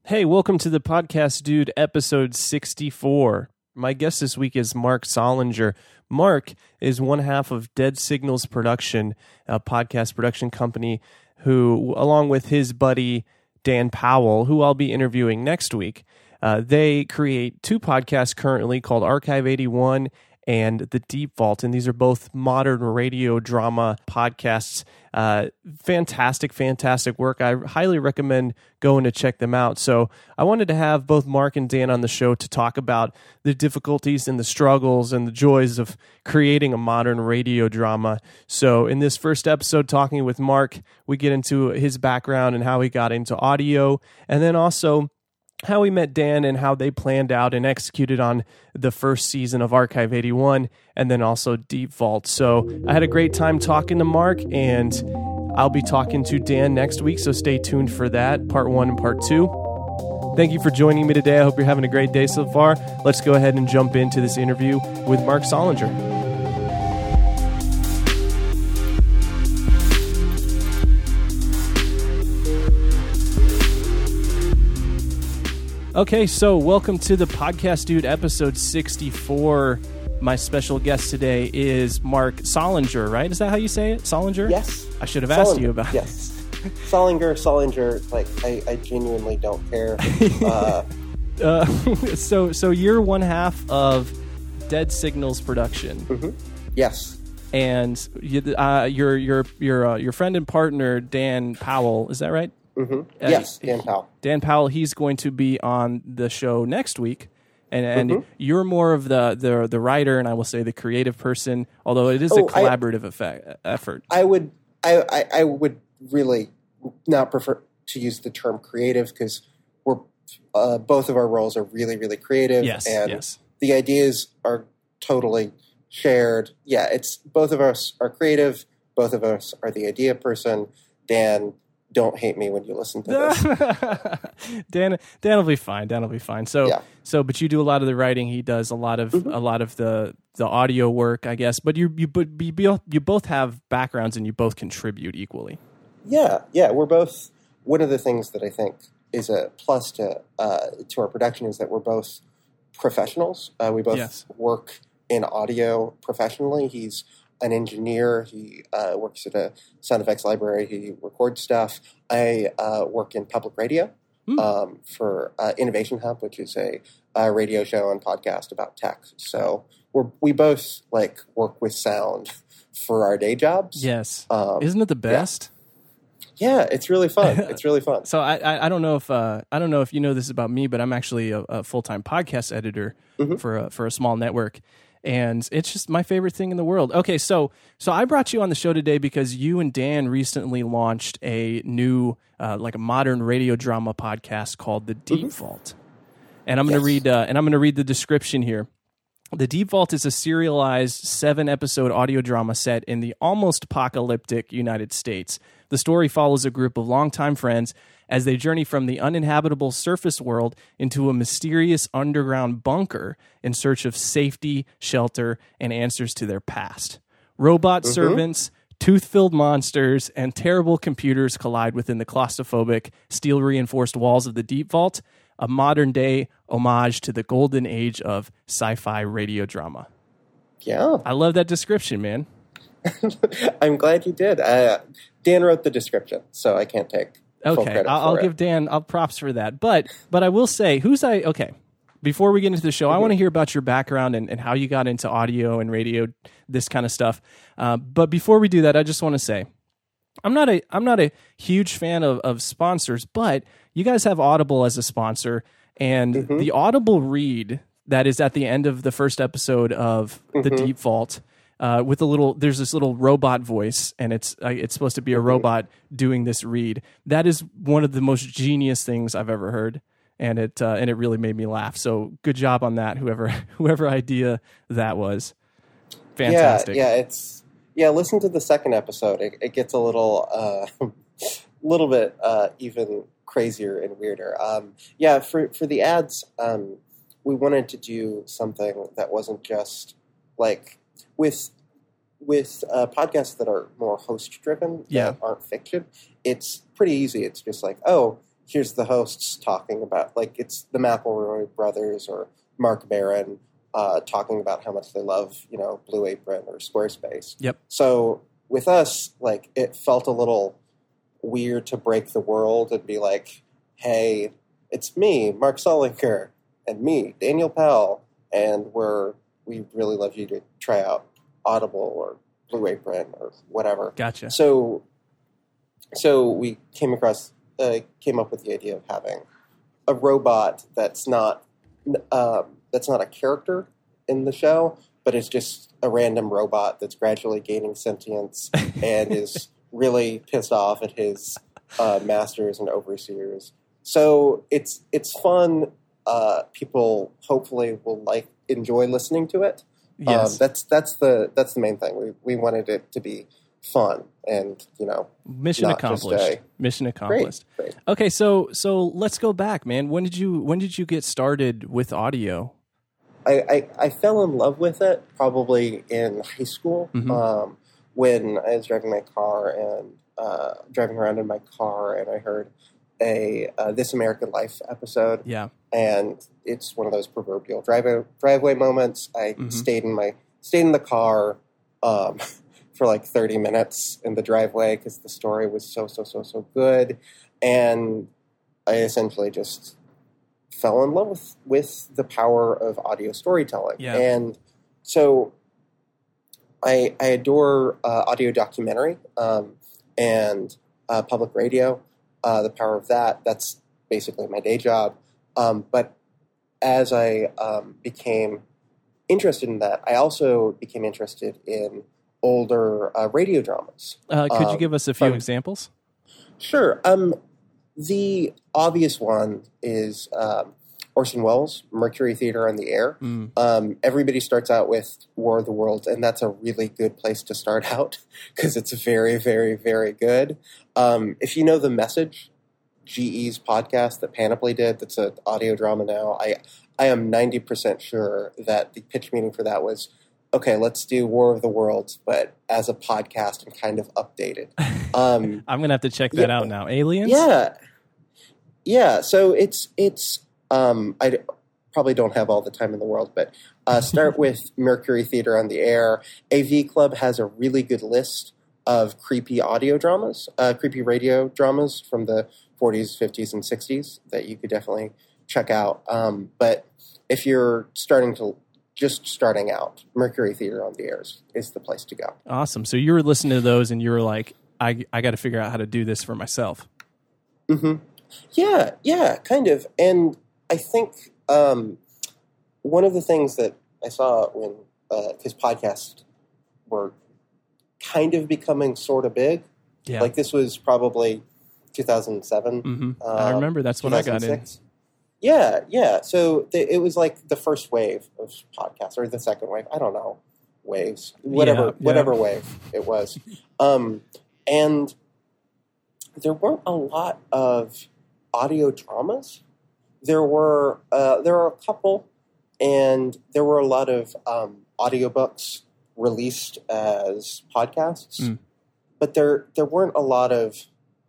Hey, welcome to the Podcast Dude, episode 64. My guest this week is Mark Sollinger. Mark is one half of Dead Signals Production, a podcast production company who, along with his buddy Dan Powell, who I'll be interviewing next week, they create two podcasts currently called Archive 81 and The Deep Vault, and these are both modern radio drama podcasts. Fantastic work. I highly recommend going to check them out. So I wanted to have both Mark and Dan on the show to talk about the difficulties and the struggles and the joys of creating a modern radio drama. So in this first episode, talking with Mark, we get into his background and how he got into audio, and then also how he met Dan and how they planned out and executed on the first season of Archive 81 and then also Deep Vault. So I had a great time talking to Mark, and I'll be talking to Dan next week, so stay tuned for that, part 1 and part 2. Thank you for joining me today. I hope you're having a great day so far. Let's go ahead and jump into this interview with Mark Sollinger. Okay, so welcome to the Podcast Dude, episode 64. My special guest today is Mark Sollinger, right? Is that how you say it? Sollinger? Yes. I should have asked you about it. Yes. Sollinger, like, I genuinely don't care. So you're one half of Dead Signals Production. Mm-hmm. Yes. And your friend and partner, Dan Powell, is that right? Mm-hmm. Yes, Dan Powell. Dan Powell, he's going to be on the show next week, and you're more of the writer, and I will say the creative person, although it is a collaborative effort. I would really not prefer to use the term creative because we're both of our roles are really, really creative. Yes, and the ideas are totally shared. Yeah, it's both of us are creative. Both of us are the idea person. Dan, don't hate me when you listen to this. Dan will be fine. But you do a lot of the writing. He does a lot of the audio work, I guess. But you both have backgrounds and you both contribute equally. Yeah. We're both. One of the things that I think is a plus to our production is that we're both professionals. We both work in audio professionally. He's an engineer. He works at a sound effects library. He records stuff. I work in public radio for Innovation Hub, which is a radio show and podcast about tech. So we both work with sound for our day jobs. Yes, isn't it the best? Yeah, it's really fun. It's really fun. So I don't know if you know this about me, but I'm actually a full-time podcast editor for a small network. And it's just my favorite thing in the world. Okay, so I brought you on the show today because you and Dan recently launched a new, a modern radio drama podcast called The Deep Vault. And I'm going to read the description here. The Deep Vault is a serialized 7-episode audio drama set in the almost apocalyptic United States. The story follows a group of longtime friends as they journey from the uninhabitable surface world into a mysterious underground bunker in search of safety, shelter, and answers to their past. Robot servants, tooth-filled monsters, and terrible computers collide within the claustrophobic, steel-reinforced walls of the Deep Vault, a modern-day homage to the golden age of sci-fi radio drama. Yeah. I love that description, man. I'm glad you did. Dan wrote the description, so I can't take full credit I'll for it. give Dan props for that. But I will say, before we get into the show, I want to hear about your background and how you got into audio and radio, this kind of stuff. But before we do that, I just want to say, I'm not a huge fan of sponsors, but you guys have Audible as a sponsor, and the Audible read that is at the end of the first episode of The Deep Vault, there's this little robot voice, and it's supposed to be a robot doing this read. That is one of the most genius things I've ever heard, and it really made me laugh. So good job on that, whoever idea that was. Fantastic. Yeah. Listen to the second episode. It gets a little bit even crazier and weirder. For the ads, we wanted to do something that wasn't just with podcasts that are more host driven, that aren't fiction. It's pretty easy. It's just here's the hosts talking about, like, it's the McElroy brothers or Mark Maron talking about how much they love, Blue Apron or Squarespace. Yep. So with us, like, it felt a little weird to break the world and be like, hey, it's me, Mark Solinger, and me, Daniel Pell, and we really love you to try out Audible or Blue Apron or whatever. Gotcha. So we came up with the idea of having a robot that's not a character in the show, but it's just a random robot that's gradually gaining sentience and is really pissed off at his masters and overseers. So it's fun. People hopefully will enjoy listening to it. Yes. That's the main thing. We wanted it to be fun and mission accomplished. Mission accomplished. Great. Okay, so let's go back, man. When did you get started with audio? I fell in love with it probably in high school, when I was driving my car and driving around in my car, and I heard a This American Life episode. Yeah, and it's one of those proverbial driveway moments. I stayed in the car for like 30 minutes in the driveway because the story was so good, and I essentially just fell in love with the power of audio storytelling. Yeah. And so I adore audio documentary and public radio, the power of that. That's basically my day job. But as I became interested in that, I also became interested in older radio dramas. Could you give us a few examples? Sure. The obvious one is Orson Welles' Mercury Theater on the Air. Everybody starts out with War of the Worlds, and that's a really good place to start out because it's very, very, very good. If you know The Message, GE's podcast that Panoply did, that's an audio drama now, I am 90% sure that the pitch meeting for that was, okay, let's do War of the Worlds, but as a podcast and kind of updated. I'm going to have to check that out now. Aliens? Yeah. So it's I probably don't have all the time in the world, but start with Mercury Theater on the Air. AV Club has a really good list of creepy audio dramas, creepy radio dramas from the 40s, 50s, and 60s that you could definitely check out. But if you're starting out, Mercury Theater on the Air is the place to go. Awesome. So you were listening to those and you were like, I got to figure out how to do this for myself. Mm-hmm. Yeah, kind of. And I think one of the things that I saw when his podcasts were kind of becoming sort of big, like this was probably 2007. I remember that's when I got in. Yeah. So it was like the first wave of podcasts, or the second wave. I don't know. Waves. Whatever wave it was. And there weren't a lot of audio dramas. There were a couple, and there were a lot of audiobooks released as podcasts. But there weren't a lot of...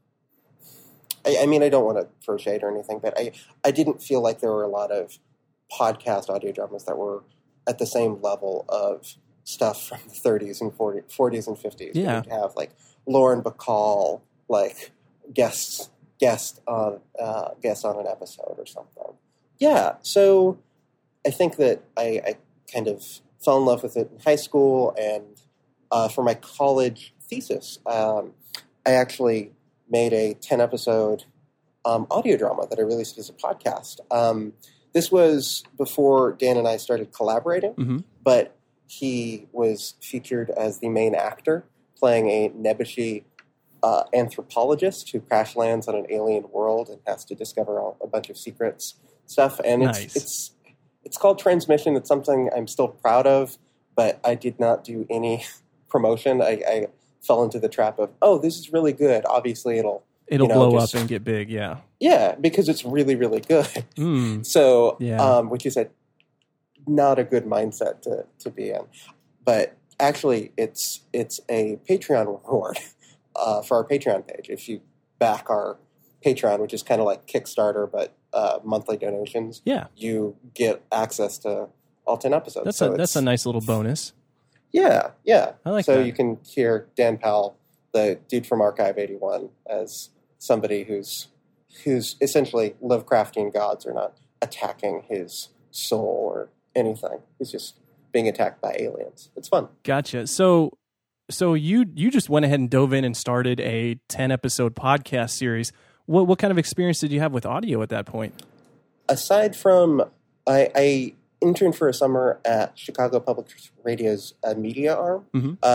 I mean, I don't want to throw shade or anything, but I didn't feel like there were a lot of podcast audio dramas that were at the same level of stuff from the 30s and 40s and 50s. Yeah. You'd have like Lauren Bacall, like guest on an episode or something. Yeah. So I think that I kind of fell in love with it in high school, and for my college thesis, I actually made a 10-episode audio drama that I released as a podcast. This was before Dan and I started collaborating, but he was featured as the main actor, playing a Nebuchadnezzar anthropologist who crash lands on an alien world and has to discover a bunch of secrets stuff. And it's called Transmission. It's something I'm still proud of, but I did not do any promotion. I fell into the trap of, this is really good. Obviously, it'll blow up and get big. Yeah. Yeah, because it's really, really good. So, which is not a good mindset to be in. But actually, it's a Patreon reward for our Patreon page. If you back our Patreon, which is kind of like Kickstarter, but monthly donations, you get access to all 10 episodes. That's a nice little bonus. Yeah. I like that. So that. you can hear Dan Powell, the dude from Archive 81, as somebody who's essentially Lovecraftian gods are not attacking his soul or anything. He's just being attacked by aliens. It's fun. Gotcha. So you just went ahead and dove in and started a 10-episode podcast series. What kind of experience did you have with audio at that point? Aside from, I interned for a summer at Chicago Public Radio's media arm.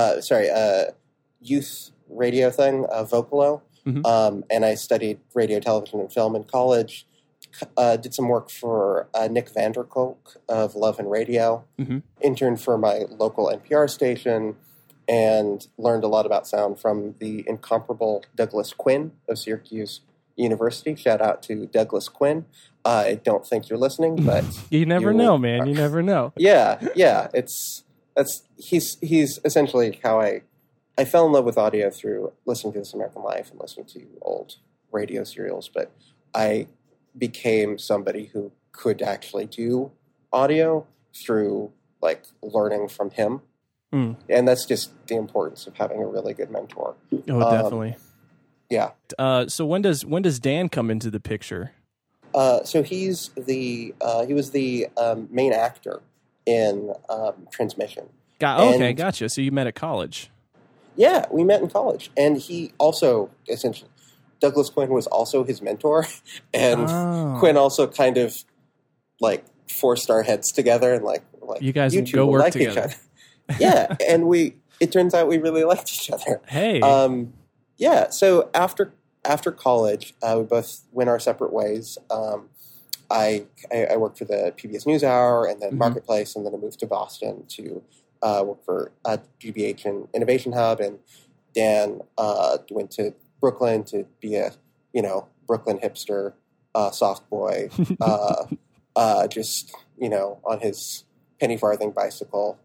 Youth radio thing, Vocalo. And I studied radio, television, and film in college. Did some work for Nick Vanderkolk of Love and Radio. Interned for my local NPR station and learned a lot about sound from the incomparable Douglas Quinn of Syracuse University. Shout out to Douglas Quinn. I don't think you're listening, but you never know, man. You never know. Yeah. He's essentially how I fell in love with audio through listening to This American Life and listening to old radio serials, but I became somebody who could actually do audio through like learning from him. And that's just the importance of having a really good mentor. Oh, definitely. Yeah. So when does Dan come into the picture? So he was the main actor in Transmission. Gotcha. So you met at college. Yeah, we met in college, and he also essentially Douglas Quinn was also his mentor, and Quinn also kind of like forced our heads together and like you guys you go work together. Each other. Yeah, and it turns out we really liked each other. Hey. Yeah, so after college, we both went our separate ways. I worked for the PBS NewsHour and then Marketplace, and then I moved to Boston to work for GBH and Innovation Hub, and Dan went to Brooklyn to be a Brooklyn hipster, soft boy, just on his penny farthing bicycle.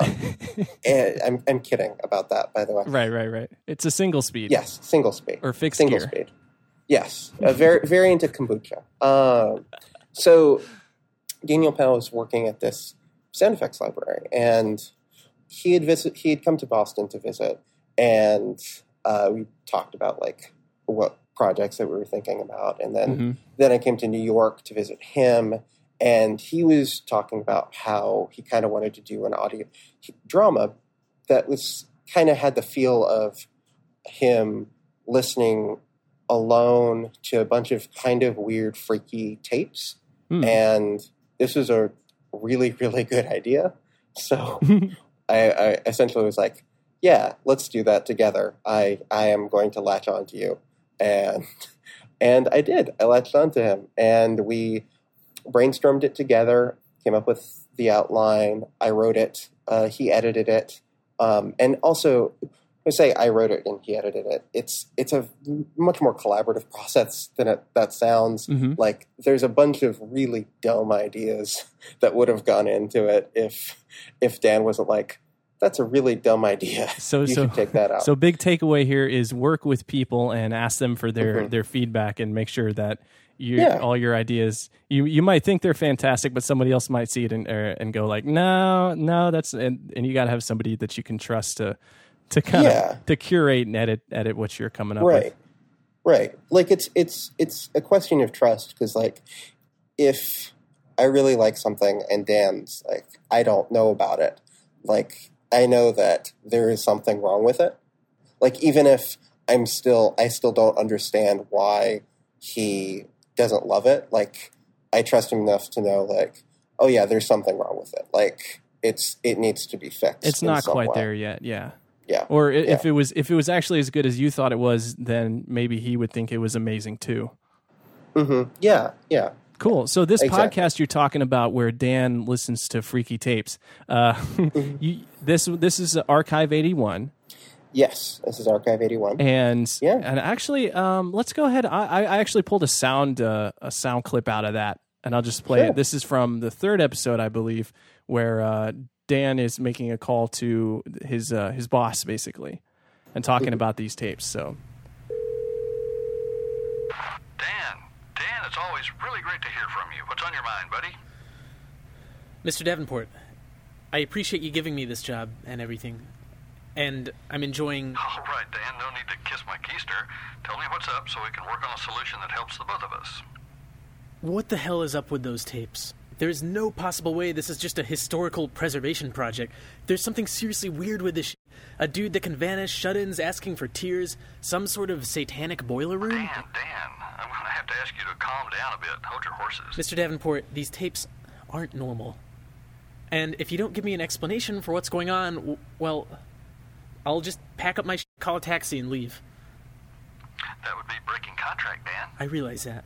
And I'm kidding about that, by the way. Right. It's a single speed. Yes, single speed or fixed single gear. Speed. Yes, very into kombucha. So Daniel Powell was working at this sound effects library, and he had come to Boston to visit, and we talked about like what projects that we were thinking about, and then I came to New York to visit him, and he was talking about how he kind of wanted to do an audio drama that was kind of had the feel of him listening alone to a bunch of kind of weird, freaky tapes, and this was a really, really good idea. So I essentially was like, yeah, let's do that together. I am going to latch on to you. And I did. I latched on to him. And we brainstormed it together, came up with the outline. I wrote it. He edited it. And also, I say I wrote it and he edited it. It's a much more collaborative process than that sounds. Like there's a bunch of really dumb ideas that would have gone into it if Dan wasn't like, that's a really dumb idea. You should take that out. So big takeaway here is work with people and ask them for their feedback and make sure that all your ideas, you might think they're fantastic, but somebody else might see it and go like, no, that's, and you got to have somebody that you can trust to kind of to curate and edit what you're coming up with. Right. Like it's a question of trust, because like if I really like something and Dan's like, I don't know about it, like I know that there is something wrong with it. Like even if I still don't understand why he doesn't love it, like I trust him enough to know like, oh yeah, there's something wrong with it. Like it needs to be fixed. It's not quite there yet. Yeah. Yeah. Or if it was actually as good as you thought it was, then maybe he would think it was amazing too. Yeah. Cool. So this podcast you're talking about, where Dan listens to freaky tapes, this is Archive 81. Yes, this is Archive 81. And actually, let's go ahead. I actually pulled a sound clip out of that, and I'll just play it. This is from the third episode, I believe, where Dan is making a call to his boss, basically, and talking about these tapes. So, Dan, it's always really great to hear from you. What's on your mind, buddy? Mr. Davenport, I appreciate you giving me this job and everything. And I'm enjoying... All right, Dan, no need to kiss my keister. Tell me what's up so we can work on a solution that helps the both of us. What the hell is up with those tapes? There's no possible way this is just a historical preservation project. There's something seriously weird with this shit. A dude that can vanish, shut-ins asking for tears, some sort of satanic boiler room. Dan, I'm going to have to ask you to calm down a bit. Hold your horses. Mr. Davenport, these tapes aren't normal. And if you don't give me an explanation for what's going on, well, I'll just pack up my shit, call a taxi, and leave. That would be breaking contract, Dan. I realize that.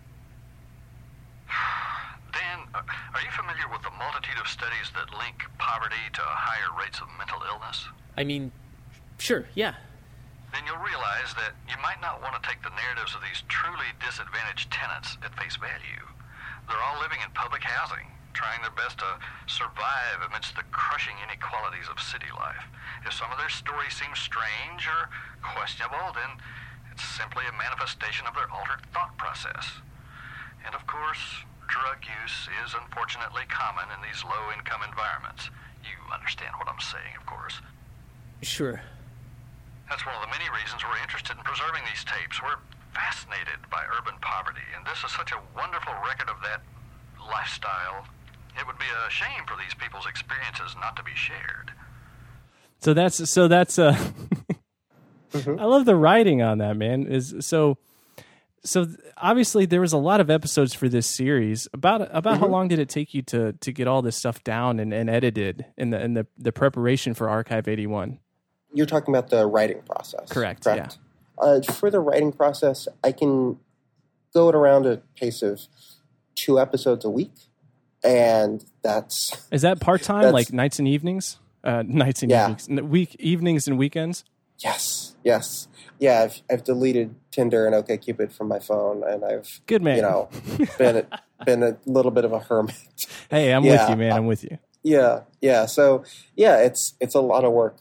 Dan, are you familiar with the multitude of studies that link poverty to higher rates of mental illness? I mean, sure, yeah. Then you'll realize that you might not want to take the narratives of these truly disadvantaged tenants at face value. They're all living in public housing, trying their best to survive amidst the crushing inequalities of city life. If some of their stories seem strange or questionable, then it's simply a manifestation of their altered thought process. And of course, drug use is unfortunately common in these low-income environments. You understand what I'm saying, of course. Sure. That's one of the many reasons we're interested in preserving these tapes. We're fascinated by urban poverty, and this is such a wonderful record of that lifestyle. It would be a shame for these people's experiences not to be shared. So that's Mm-hmm. I love the writing on that, man. So obviously there was a lot of episodes for this series. About Mm-hmm. how long did it take you to get all this stuff down and edited in the preparation for Archive 81? You're talking about the writing process. Correct. Yeah. For the writing process, I can go at around a pace of 2 episodes a week. And is that part-time, like nights and evenings? Evenings, evenings and weekends? Yes. Yeah, I've deleted Tinder and OkCupid from my phone, and I've good man. Been a little bit of a hermit. Hey, I'm with you, man. I'm with you. Yeah. So it's a lot of work.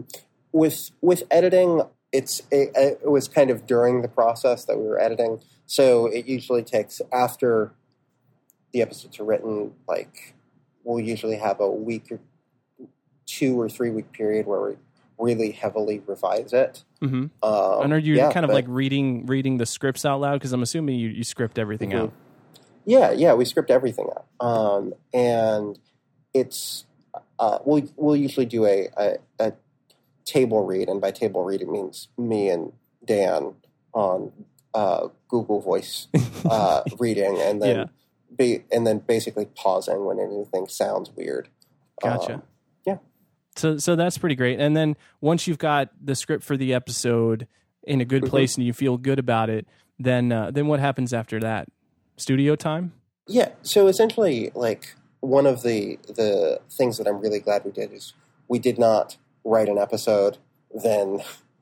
With editing, it was kind of during the process that we were editing. So it usually takes after the episodes are written. Like we'll usually have a week or 2 or 3 week period where we really heavily revise it. Mm-hmm. And are you like reading the scripts out loud? Because I'm assuming you script everything mm-hmm. out. Yeah, we script everything out. And it's we'll usually do a table read, and by table read it means me and Dan on Google Voice reading, and then basically pausing when anything sounds weird. Gotcha. Yeah. So that's pretty great. And then once you've got the script for the episode in a good place and you feel good about it, then what happens after that? Studio time? Yeah. So essentially, like one of the things that I'm really glad we did is we did not write an episode, then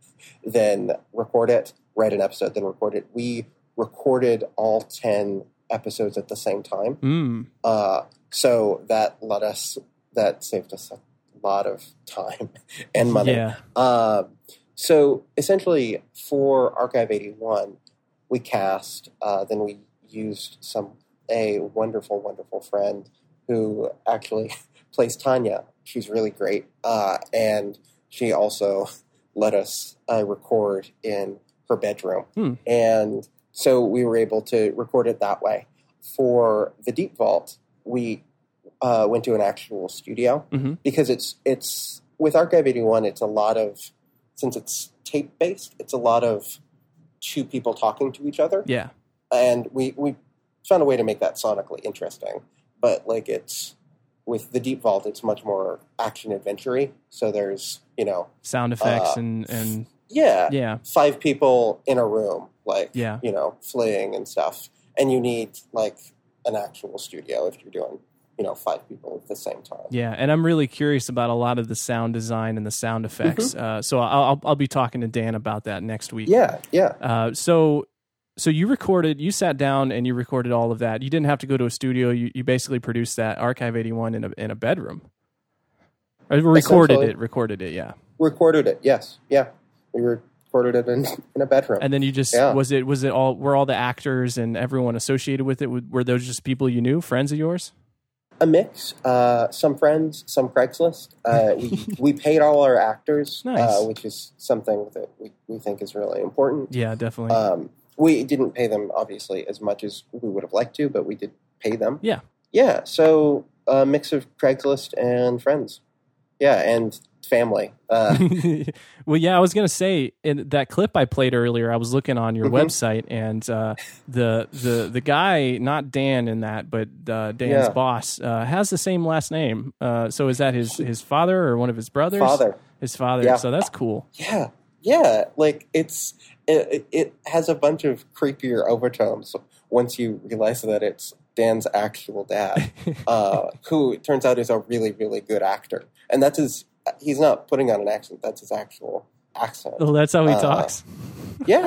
record it, write an episode, then record it. We recorded all 10 episodes at the same time. So that saved us a lot of time and money. Yeah. So essentially for Archive 81, we cast, then we used a wonderful, wonderful friend who actually plays Tanya. She's really great. And she also let us record in her bedroom. And so we were able to record it that way. For the Deep Vault, we went to an actual studio because it's with Archive 81, it's a lot of, since it's tape based, it's a lot of 2 people talking to each other. Yeah. And we found a way to make that sonically interesting. But like with the Deep Vault, it's much more action adventure-y. So there's, sound effects and 5 people in a room, like, yeah. Fleeing and stuff. And you need like an actual studio if you're doing, 5 people at the same time. Yeah. And I'm really curious about a lot of the sound design and the sound effects. So I'll be talking to Dan about that next week. Yeah. So you sat down and you recorded all of that. You didn't have to go to a studio. You basically produced that Archive 81 in a bedroom. Or recorded it. Yeah. Recorded it. Yes. Yeah. We recorded it in a bedroom. And then you just was it all were all the actors and everyone associated with it? Were those just people you knew, friends of yours? A mix, some friends, some Craigslist. We paid all our actors, nice. Which is something that we think is really important. Yeah, definitely. We didn't pay them, obviously, as much as we would have liked to, but we did pay them. Yeah. Yeah, so a mix of Craigslist and friends. Yeah, and family. Well, yeah, I was going to say, in that clip I played earlier, I was looking on your website, and the guy, not Dan in that, but Dan's boss, has the same last name. So is that his father or one of his brothers? Father. His father. Yeah. So that's cool. Yeah. Like it has a bunch of creepier overtones once you realize that it's Dan's actual dad, who it turns out is a really, really good actor. And he's not putting on an accent. That's his actual accent. Oh, that's how he talks? Yeah.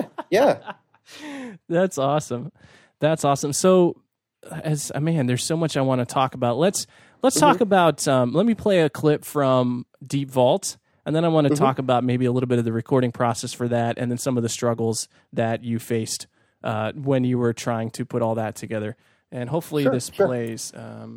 That's awesome. So, there's so much I want to talk about. Let's talk about, let me play a clip from Deep Vault, and then I want to talk about maybe a little bit of the recording process for that, and then some of the struggles that you faced when you were trying to put all that together. And hopefully this plays.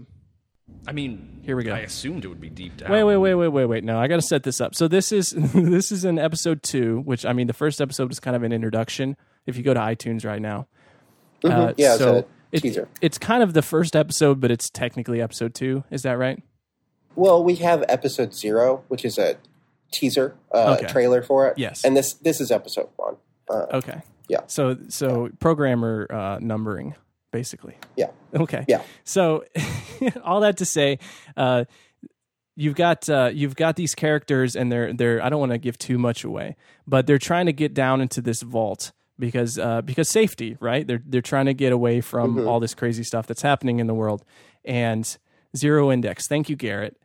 Here we go. I assumed it would be deep down. Wait. No, I got to set this up. So this is in episode 2, which the first episode was kind of an introduction. If you go to iTunes right now, so it's a teaser. It's kind of the first episode, but it's technically episode 2. Is that right? Well, we have episode 0, which is a teaser trailer for it. Yes, and this is episode 1. Okay. Yeah. So programmer numbering. Basically. Yeah. Okay. Yeah. So all that to say, you've got these characters, and they're I don't want to give too much away, but they're trying to get down into this vault because safety, right? They're trying to get away from all this crazy stuff that's happening in the world. And Zero Index. Thank you, Garrett.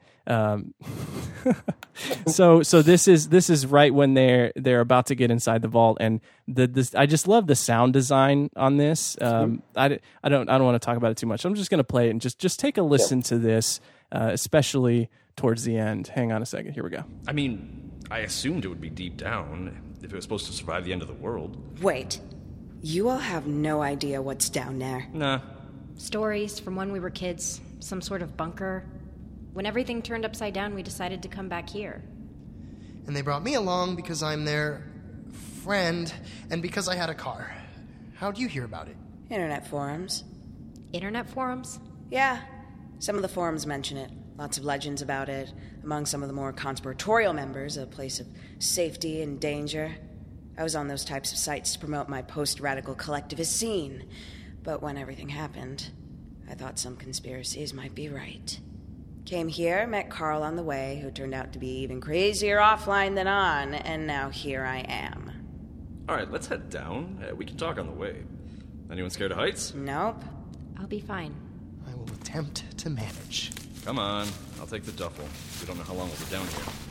So this is right when they're about to get inside the vault, and I just love the sound design on this. I don't want to talk about it too much. I'm just going to play it and just take a listen to this, especially towards the end. Hang on a second. Here we go. I assumed it would be deep down if it was supposed to survive the end of the world. Wait, you all have no idea what's down there. Nah. Stories from when we were kids, some sort of bunker. When everything turned upside down, we decided to come back here. And they brought me along because I'm their friend and because I had a car. How'd you hear about it? Internet forums. Internet forums? Yeah. Some of the forums mention it. Lots of legends about it. Among some of the more conspiratorial members, a place of safety and danger. I was on those types of sites to promote my post-radical collectivist scene. But when everything happened, I thought some conspiracies might be right. Came here, met Carl on the way, who turned out to be even crazier offline than on, and now here I am. All right, let's head down. We can talk on the way. Anyone scared of heights? Nope. I'll be fine. I will attempt to manage. Come on, I'll take the duffel. We don't know how long we'll be down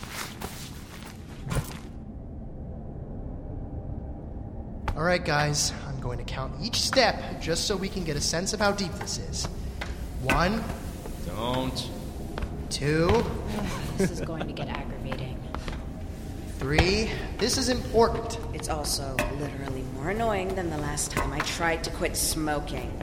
here. All right, guys, I'm going to count each step just so we can get a sense of how deep this is. 1. Don't. 2. This is going to get aggravating. 3. This is important. It's also literally more annoying than the last time I tried to quit smoking.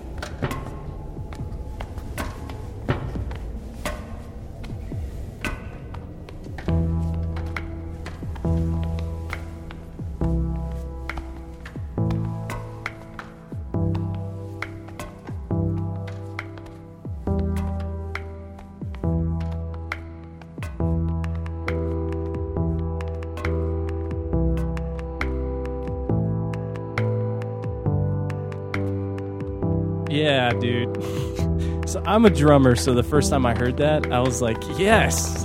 Yeah, dude. So I'm a drummer, so the first time I heard that, I was like, yes.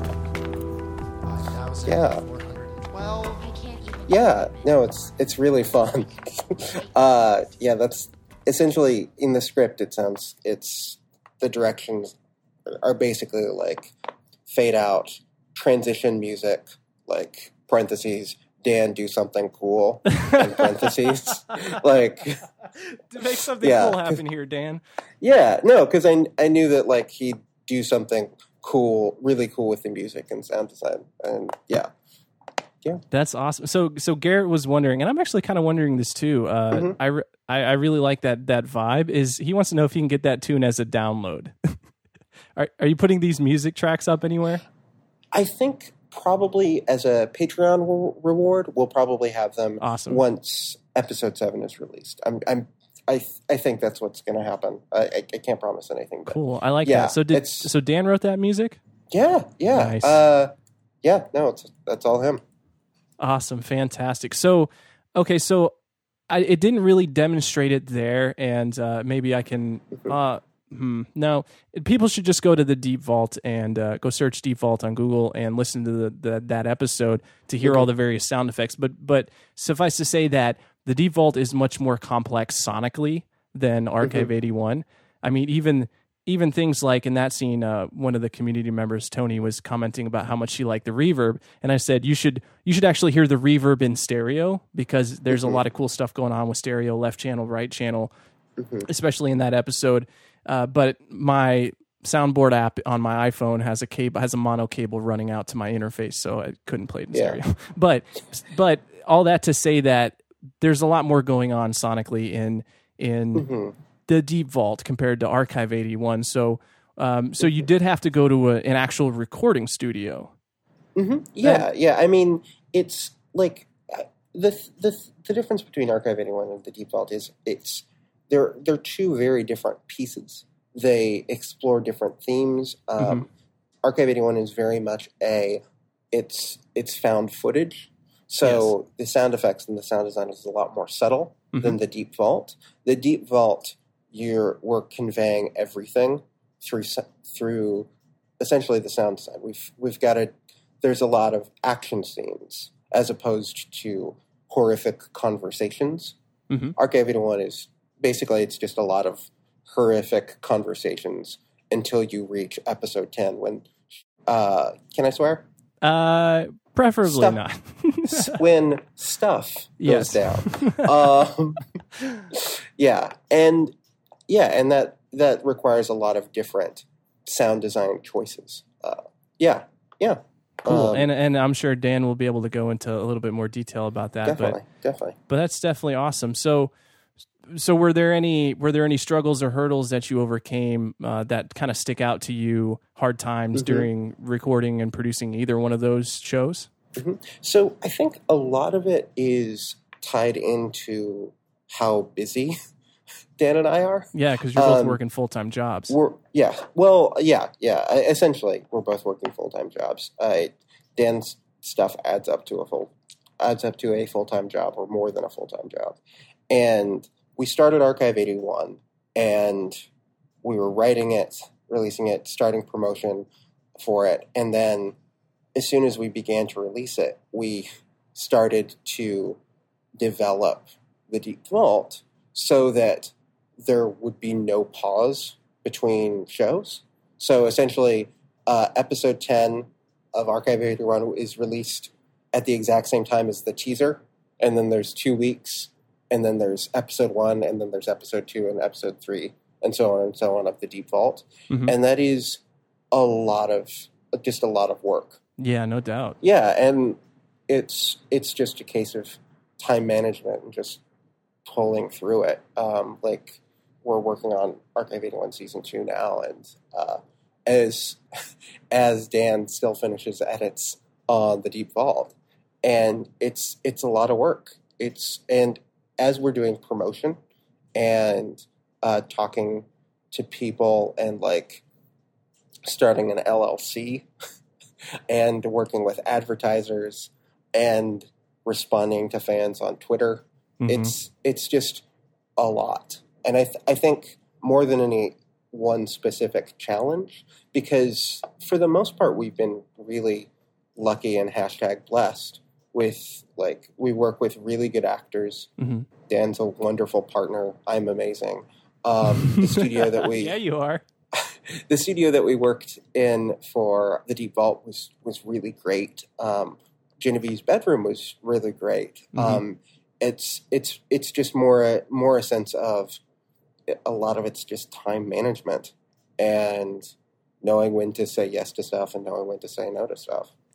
5,412. I can't even... Yeah, no, it's really fun. That's essentially in the script. It's the directions are basically like fade out, transition music, like parentheses, Dan do something cool, in parentheses, like to make something cool happen here, Dan. Yeah, no, because I knew that like he'd do something cool, really cool with the music and sound design, and yeah, Yeah. That's awesome. So Garrett was wondering, and I'm actually kind of wondering this too. I really like that vibe. Is he wants to know if he can get that tune as a download? Are you putting these music tracks up anywhere? I think probably as a Patreon reward, we'll probably have them once episode 7 is released. I think that's what's going to happen. I can't promise anything. But cool. I like that. So Dan wrote that music? Yeah. Nice. That's all him. Awesome. Fantastic. So, okay. So it didn't really demonstrate it there, and maybe I can. No, people should just go to the Deep Vault and go search Deep Vault on Google and listen to that episode to hear all the various sound effects. But suffice to say that the Deep Vault is much more complex sonically than Archive 81. I mean, even things like in that scene, one of the community members, Tony, was commenting about how much she liked the reverb, and I said you should actually hear the reverb in stereo because there's a lot of cool stuff going on with stereo, left channel, right channel, especially in that episode. But my soundboard app on my iPhone has a mono cable running out to my interface, so I couldn't play it in stereo. But all that to say that there's a lot more going on sonically in the Deep Vault compared to Archive 81. So you did have to go to an actual recording studio. Yeah. I mean, it's like the difference between Archive 81 and the Deep Vault is they're two very different pieces. They explore different themes. Archive 81 is very much it's found footage. So the sound effects and the sound design is a lot more subtle than the Deep Vault. The Deep Vault, we're conveying everything through essentially the sound design. We've got there's a lot of action scenes as opposed to horrific conversations. Archive 81 is basically it's just a lot of horrific conversations until you reach episode 10 when can I swear? Preferably not. When stuff goes down. And that requires a lot of different sound design choices. Cool. And I'm sure Dan will be able to go into a little bit more detail about that. Definitely. But that's definitely awesome. So were there any struggles or hurdles that you overcame that kind of stick out to you, hard times during recording and producing either one of those shows? So I think a lot of it is tied into how busy Dan and I are. Yeah, because you're both working full-time jobs. Essentially, we're both working full-time jobs. Dan's stuff adds up to a full-time job or more than a full-time job. And we started Archive 81, and we were writing it, releasing it, starting promotion for it, and then as soon as we began to release it, we started to develop the Deep Vault so that there would be no pause between shows. So essentially, episode 10 of Archive 81 is released at the exact same time as the teaser, and then there's 2 weeks, and then there's episode 1, and then there's episode 2 and episode 3, and so on of the Deep Vault. And that is a lot of work. Yeah, no doubt. Yeah, and it's just a case of time management and just pulling through it. Like we're working on Archive 81 season 2 now, and as Dan still finishes edits on the Deep Vault, and it's a lot of work. And as we're doing promotion and talking to people and like starting an LLC. And working with advertisers and responding to fans on Twitter. It's just a lot. And I think more than any one specific challenge, because for the most part, we've been really lucky and #blessed with, like, we work with really good actors. Dan's a wonderful partner. I'm amazing. The studio that we... Yeah, you are. The studio that we worked in for the Deep Vault was really great. Genevieve's bedroom was really great. It's just more a sense of a lot of it's just time management and knowing when to say yes to stuff and knowing when to say no to stuff.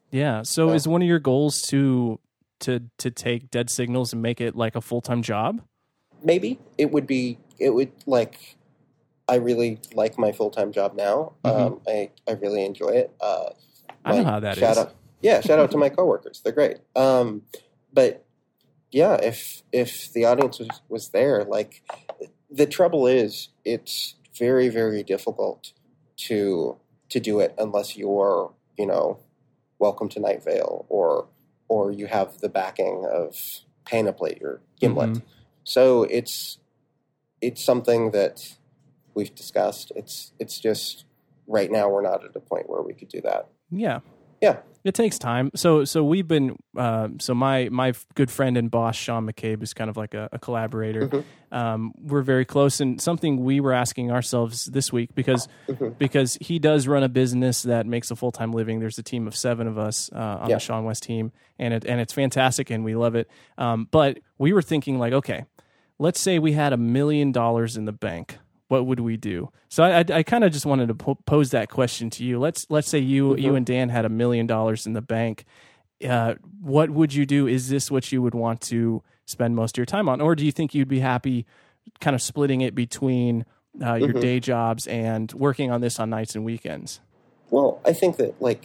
Yeah. So is one of your goals to take Dead Signals and make it like a full-time job? Maybe it would like, I really like my full-time job now. I really enjoy it. I know how that is. Shout out to my coworkers. They're great. But yeah, if the audience was there, like, the trouble is it's very, very difficult to do it unless you're, Welcome to Night Vale or you have the backing of Panoply or Gimlet. So it's something that we've discussed. It's just right now we're not at a point where we could do that. Yeah. Yeah. It takes time. So we've been, so my good friend and boss, Sean McCabe, is kind of like a collaborator. We're very close, and something we were asking ourselves this week, because he does run a business that makes a full-time living. There's a team of 7 of us on the Sean West team, and it's fantastic, and we love it. But we were thinking, like, okay, let's say we had $1 million in the bank. What would we do? So I kind of just wanted to pose that question to you. Let's say you and Dan had $1 million in the bank. What would you do? Is this what you would want to spend most of your time on? Or do you think you'd be happy kind of splitting it between your day jobs and working on this on nights and weekends? Well, I think that, like,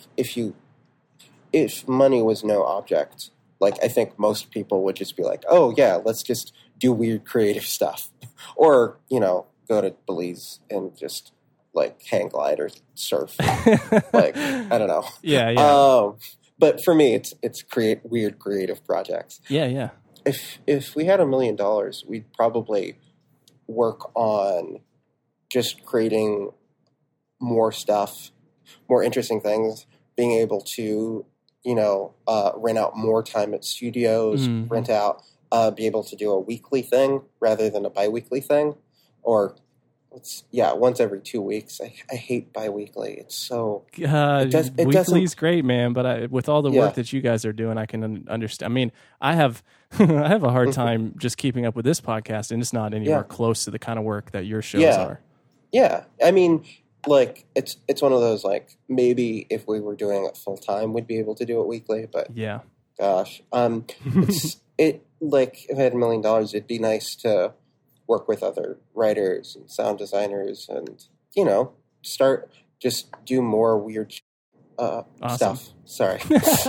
if money was no object, like, I think most people would just be like, oh yeah, let's just do weird creative stuff. Or, go to Belize and just, like, hang glide or surf. Like, I don't know. Yeah. But for me, it's weird creative projects. Yeah. If we had $1 million, we'd probably work on just creating more stuff, more interesting things, being able to, rent out more time at studios, rent out, be able to do a weekly thing rather than a bi-weekly thing. Or, once every 2 weeks. I hate bi-weekly. It's so... weekly's great, man, but with all the work that you guys are doing, I can understand. I mean, I have a hard time just keeping up with this podcast, and it's not anywhere close to the kind of work that your shows are. Yeah. I mean, like, it's one of those, like, maybe if we were doing it full-time, we'd be able to do it weekly, but... Yeah. Gosh. Like, if I had $1 million, it'd be nice to work with other writers and sound designers and, do more weird stuff. Sorry. It's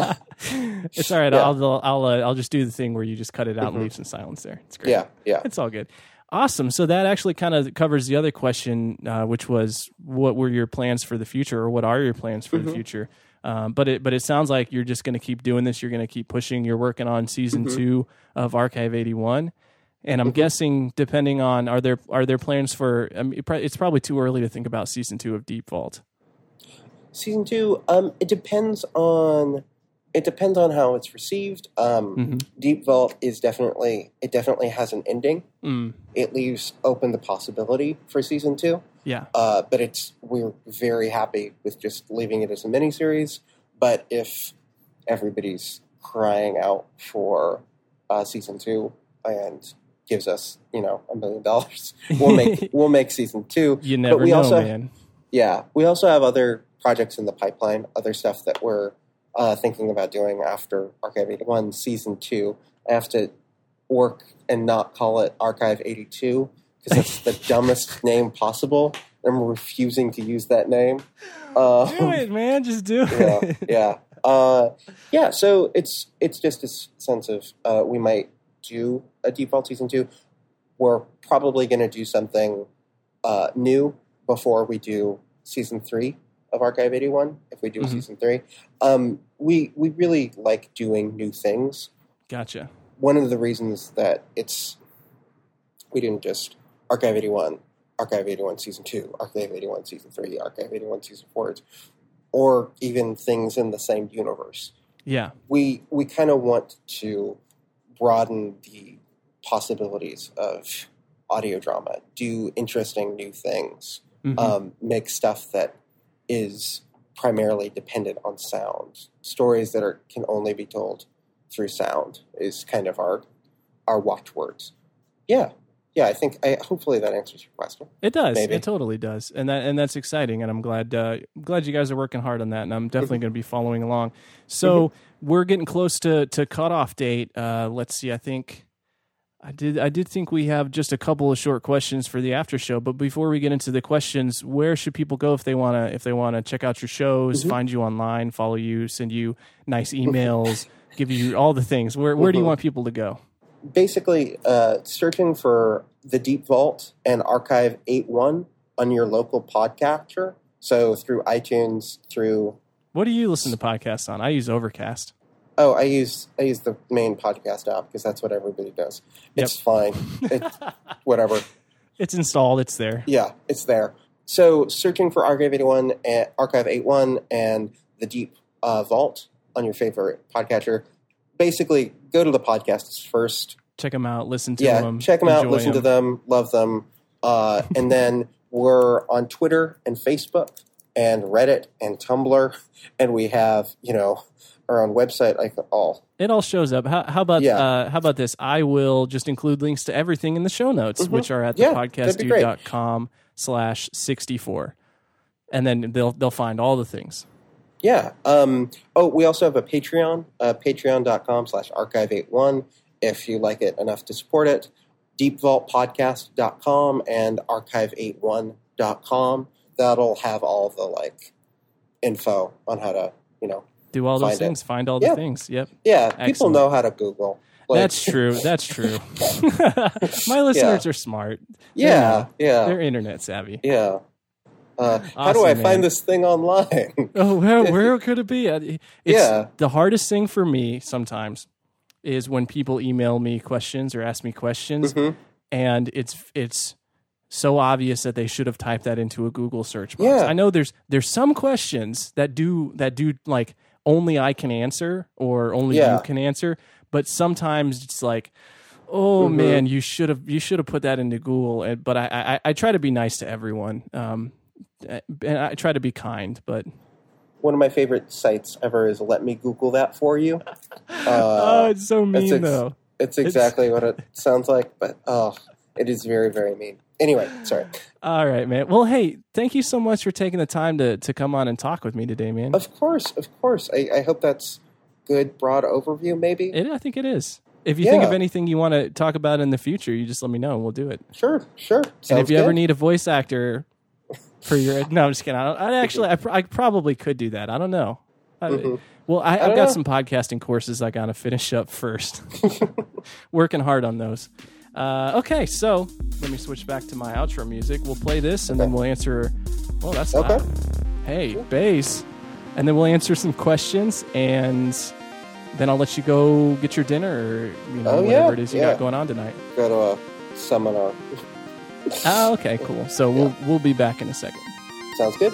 all right. Yeah. I'll just do the thing where you just cut it out and leave some silence there. It's great. Yeah. It's all good. Awesome. So that actually kind of covers the other question, which was, what were your plans for the future, or what are your plans for the future? But it sounds like you're just going to keep doing this. You're going to keep pushing. You're working on season 2 of Archive 81. And I'm guessing, depending on, are there plans for? I mean, it's probably too early to think about season 2 of Deep Vault. Season 2, it depends on how it's received. Deep Vault definitely has an ending. It leaves open the possibility for season 2. Yeah. But we're very happy with just leaving it as a miniseries. But if everybody's crying out for season 2 and gives us, $1 million, we'll make season 2. You never know, man. Yeah, we also have other projects in the pipeline, other stuff that we're thinking about doing after Archive 81 season 2. I have to work and not call it Archive 82 because it's the dumbest name possible. I'm refusing to use that name. Do it, man. Just do it. Yeah. So it's just a sense of we might do a Deep Vault season 2. We're probably going to do something new before we do season 3 of Archive 81. If we do season 3, we really like doing new things. Gotcha. One of the reasons that we didn't just Archive 81 season 2, Archive 81 season 3, Archive 81 season 4, or even things in the same universe. Yeah. We kind of want to broaden the possibilities of audio drama, do interesting new things, make stuff that is primarily dependent on sound. Stories that can only be told through sound is kind of our watchwords. Yeah. I think hopefully that answers your question. It does. Maybe. It totally does, and that's exciting. And I'm glad you guys are working hard on that, and I'm definitely going to be following along. So we're getting close to cutoff date. Let's see. I think I did think we have just a couple of short questions for the after show. But before we get into the questions, where should people go if they wanna check out your shows, find you online, follow you, send you nice emails, give you all the things? Where do you want people to go? Basically, searching for The Deep Vault and Archive 8.1 on your local podcatcher. So through iTunes, through... What do you listen to podcasts on? I use Overcast. Oh, I use the main podcast app because that's what everybody does. It's fine. Whatever. It's installed. It's there. Yeah, it's there. So searching for Archive 8.1 and The Deep Vault on your favorite podcatcher. Basically, go to the podcasts first. Check them out. Listen to them. Yeah, check them out. Listen to them. Love them. And then we're on Twitter and Facebook and Reddit and Tumblr. And we have, our own website. It all shows up. How about this? I will just include links to everything in the show notes, which are at thepodcastdude.com/64. And then they'll find all the things. Yeah. We also have a Patreon, patreon.com/archive81 if you like it enough to support it. deepvaultpodcast.com and archive81.com. That'll have all the info on how to, do all those things. Find all the things. Yep. Yeah. Excellent. People know how to Google. That's true. My listeners are smart. They're internet savvy. Yeah. How do I find this thing online? Where could it be? The hardest thing for me sometimes is when people email me questions or ask me questions, and it's so obvious that they should have typed that into a Google search box. Yeah. I know there's some questions that do only I can answer or only you can answer, but sometimes it's man, you should have put that into Google. But I try to be nice to everyone. And I try to be kind, but one of my favorite sites ever is Let Me Google That For You. It's so mean, though. It's exactly what it sounds like, but it is very, very mean. Anyway, sorry. All right, man. Well, hey, thank you so much for taking the time to come on and talk with me today, man. Of course. I hope that's good, broad overview, maybe? I think it is. If you think of anything you want to talk about in the future, you just let me know and we'll do it. Sure. And if you ever need a voice actor for your... No, I'm just kidding. I probably could do that. I don't know. Well, I've got some podcasting courses I got to finish up first. Working hard on those. Okay, so let me switch back to my outro music. We'll play this, and then we'll answer... Oh, that's loud. Hey, bass. And then we'll answer some questions, and then I'll let you go get your dinner or whatever it is you got going on tonight. Go to a seminar. Okay, cool. So we'll be back in a second. Sounds good.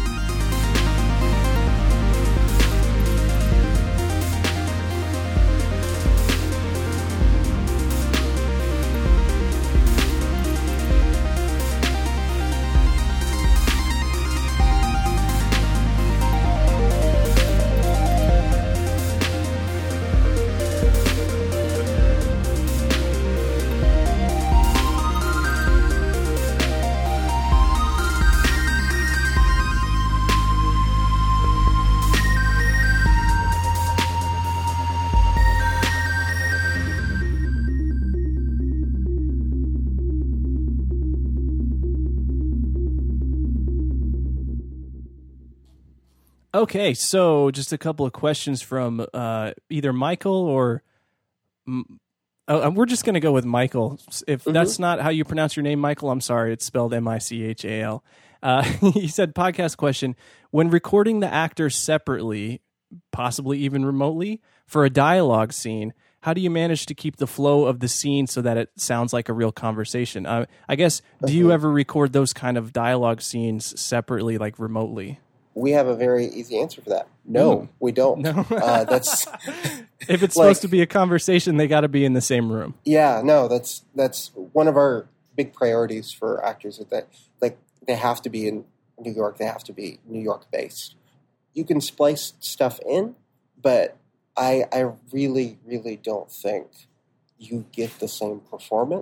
Okay, so just a couple of questions from either Michael or... we're just going to go with Michael. If that's not how you pronounce your name, Michael, I'm sorry. It's spelled Michal. He said, podcast question. When recording the actors separately, possibly even remotely, for a dialogue scene, how do you manage to keep the flow of the scene so that it sounds like a real conversation? I guess, do you ever record those kind of dialogue scenes separately, like remotely? We have a very easy answer for that. No, we don't. No. That's if it's supposed to be a conversation, they got to be in the same room. Yeah, no, that's one of our big priorities for actors is that they have to be in New York. They have to be New York based. You can splice stuff in, but I really, really don't think you get the same performance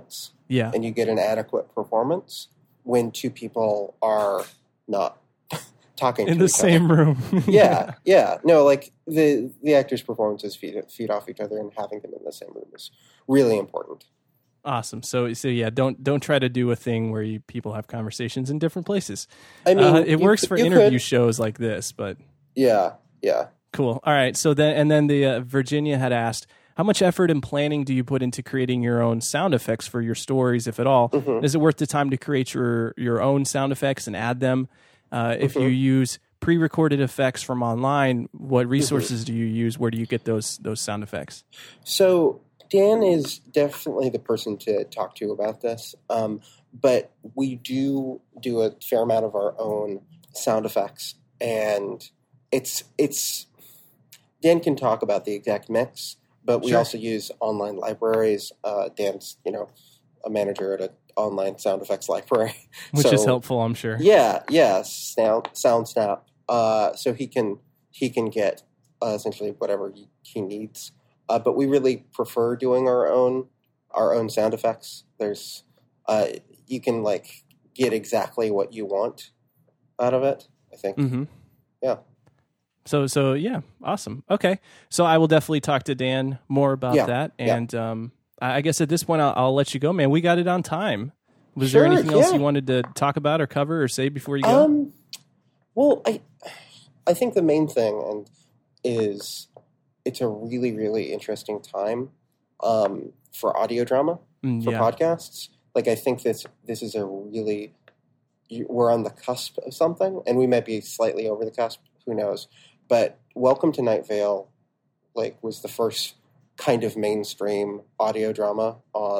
Yeah. And you get an adequate performance when two people are not talking in to the each same other. room. Yeah. No, like the actors' performances feed off each other, and having them in the same room is really important. Awesome. So yeah, don't try to do a thing where people have conversations in different places. I mean, it works for interview shows like this, but yeah. Cool. All right. So then the Virginia had asked, how much effort and planning do you put into creating your own sound effects for your stories, if at all? Mm-hmm. Is it worth the time to create your own sound effects and add them? If you use pre-recorded effects from online, what resources do you use? Where do you get those sound effects? So Dan is definitely the person to talk to about this, but we do a fair amount of our own sound effects, and it's Dan can talk about the exact mix, but we also use online libraries. Dan's a manager at an online sound effects library, which is helpful, I'm sure. Yeah, SoundSnap. So he can get essentially whatever he needs. But we really prefer doing our own sound effects. There's you can like get exactly what you want out of it, I think. Mm-hmm. Yeah. So yeah, awesome. Okay, so I will definitely talk to Dan more about that, and I guess at this point I'll let you go, man. We got it on time. Was there anything else you wanted to talk about or cover or say before you go? Well, I think the main thing is it's a really, really interesting time for audio drama, for podcasts. Like, I think this is we're on the cusp of something, and we might be slightly over the cusp. Who knows? But Welcome to Night Vale, was the first kind of mainstream audio drama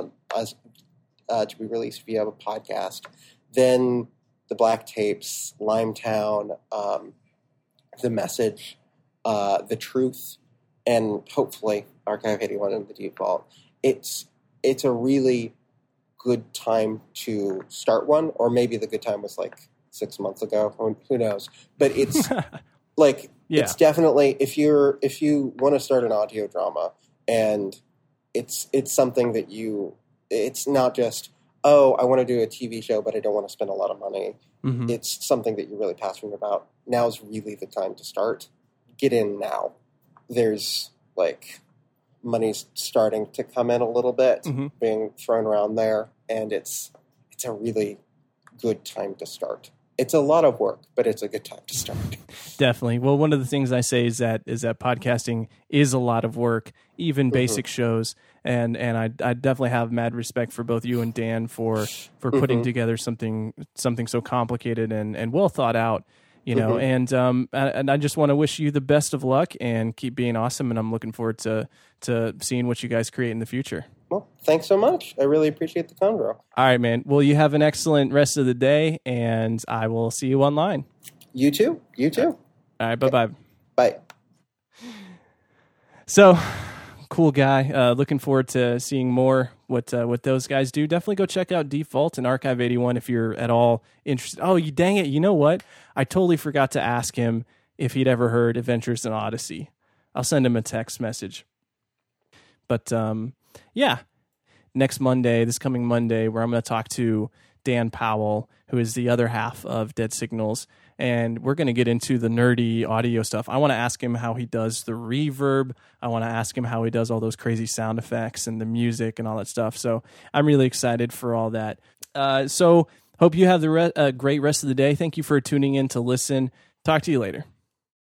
to be released via a podcast. Then The Black Tapes, Limetown, The Message, The Truth, and hopefully Archive 81 and The Deep Vault. It's a really good time to start one, or maybe the good time was 6 months ago. Who knows? But it's it's definitely if you want to start an audio drama, and it's something that it's not just, I want to do a TV show, but I don't want to spend a lot of money. Mm-hmm. It's something that you're really passionate about. Now's really the time to start. Get in now. There's money's starting to come in a little bit, being thrown around there, and it's a really good time to start. It's a lot of work, but it's a good time to start. Definitely. Well, one of the things I say is that podcasting is a lot of work, even basic shows, and I definitely have mad respect for both you and Dan for putting together something so complicated and well thought out. And I just want to wish you the best of luck and keep being awesome. And I'm looking forward to seeing what you guys create in the future. Well, thanks so much. I really appreciate the convo. All right, man. Well, you have an excellent rest of the day, and I will see you online. You too. All right. Bye-bye. Bye. So, cool guy. Looking forward to seeing more what those guys do. Definitely go check out Deep Vault and Archive 81 if you're at all interested. Oh, dang it. You know what? I totally forgot to ask him if he'd ever heard Adventures in Odyssey. I'll send him a text message. But, this coming Monday, where I'm going to talk to Dan Powell, who is the other half of Dead Signals, and we're going to get into the nerdy audio stuff. I want to ask him how he does the reverb. I want to ask him how he does all those crazy sound effects and the music and all that stuff. So I'm really excited for all that. So hope you have a great rest of the day. Thank you for tuning in to listen. Talk to you later.